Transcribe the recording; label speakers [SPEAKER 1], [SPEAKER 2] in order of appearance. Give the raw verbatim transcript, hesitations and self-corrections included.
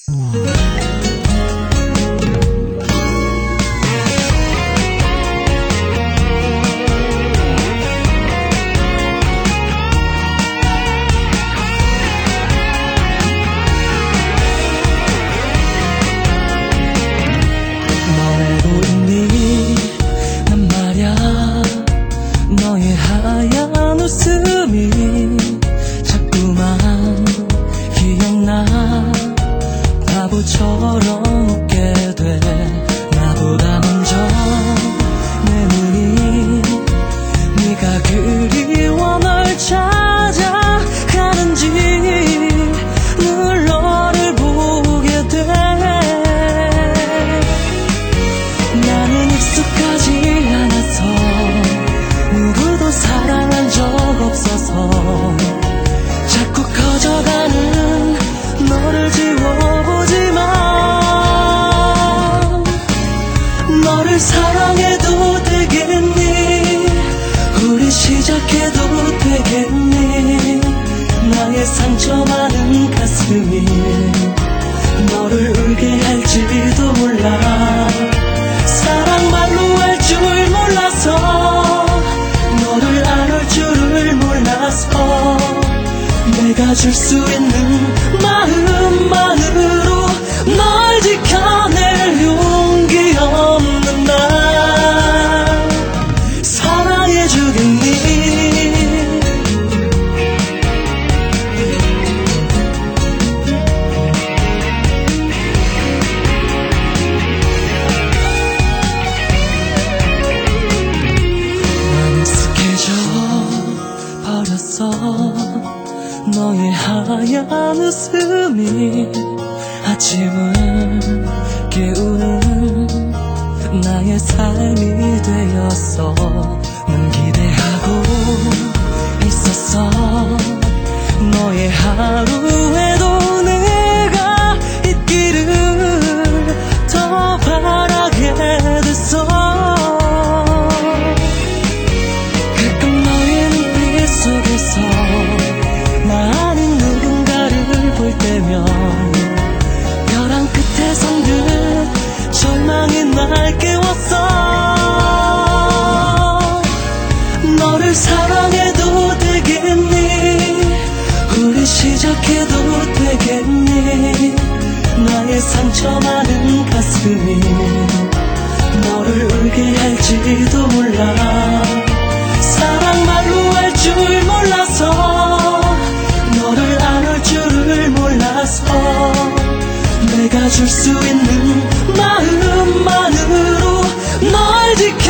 [SPEAKER 1] 너의 하얀 웃음이 자꾸만 기억나. 바보처럼 웃게 돼. 나보다 먼저 내 눈이 네가 그리워 널 찾아가는지 늘 너를 보게 돼. 나는 익숙하지 않아서 누구도 사랑한 적 없어서 자꾸 커져가는 너를 지워보지만 너를 사랑해도 되겠니? 우리 시작해도 되겠니? 나의 상처 많은 가슴이 너를 울게 할지도 몰라. 사랑 말로 할 줄 몰라서 너를 안을 줄을 몰라서 내가 줄 수 있는 마음만으로 널 지켜낼 용기 없는 날 사랑해주겠니? 너의 하얀 웃음이 아침을 깨우는 나의 삶이 되었어. 난 기대하고 있었어. 너의 하루에도 내가 있기를 더 바라게 됐어. 가끔 너의 눈빛 속에서 나 아닌 누군가를 볼 때면 벼랑 끝에 선 듯 절망이 날 깨웠어. 너를 사랑해도 되겠니? 우리 시작해도 되겠니? 나의 상처 많은 가슴이 너를 울게 할지도 몰라. 사랑 말로 할 줄 몰라서 너를 안을 줄을 몰라서 내가 줄 수 있는 마음만으로 널 지켜